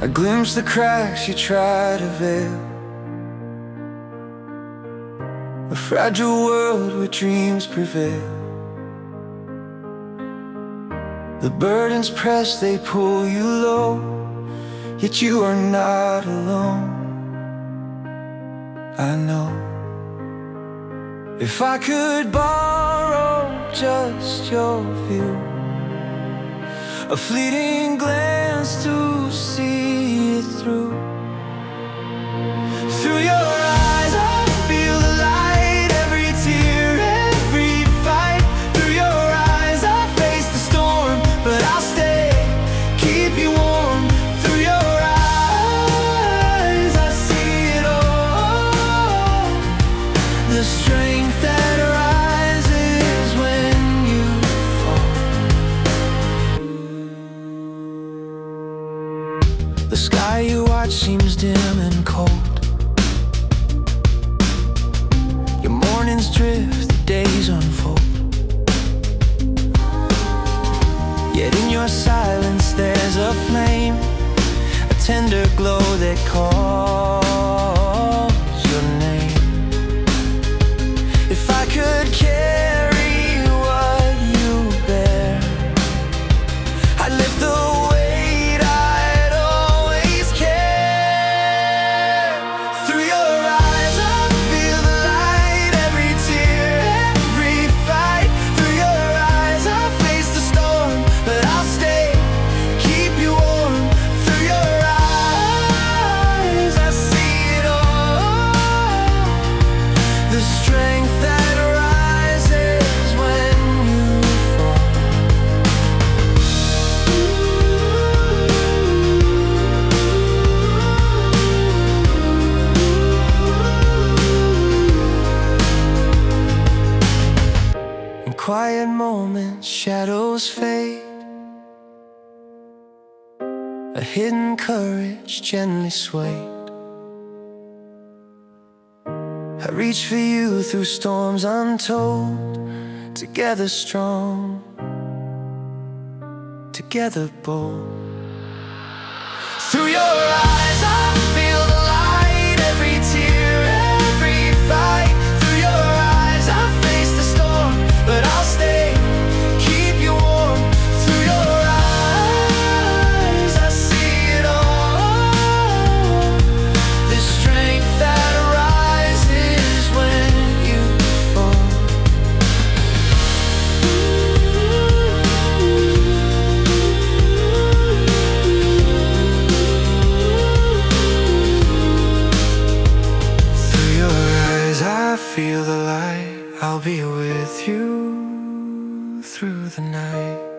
I glimpse the cracks you try to veil, a fragile world where dreams prevail. The burdens press, they pull you low, yet you are not alone. I know, if I could borrow just your view, a fleeting glance to see it through. Through your eyes I feel the light, every tear, every fight. Through your eyes I face the storm, but I'll stay, keep you warm. Through your eyes I see it all, the strength that rises when you fall. The sky you watch seems dim and cold. Your mornings drift, the days unfold. Yet in your silence there's a flame, a tender glow that calls your name. If I could carry what you bear, I'd lift the weight, I'd always care. Through your eyes I feel the light, every tear, every fight. Through your eyes I face the storm, but I'll stay, keep you warm. Through your eyes I see it all, the strength that rises when you fall. In quiet moments shadows fade, a hidden courage gently swayed. I reach for you through storms untold, together strong, together bold. Through your eyes I feel the light, every tear, every fight. Through your eyes I face the storm, but I'll stay, keep you warm. Through your eyes I see it all, the strength that rises when you fall. Through your eyes I feel the light, I'll be with you through the night.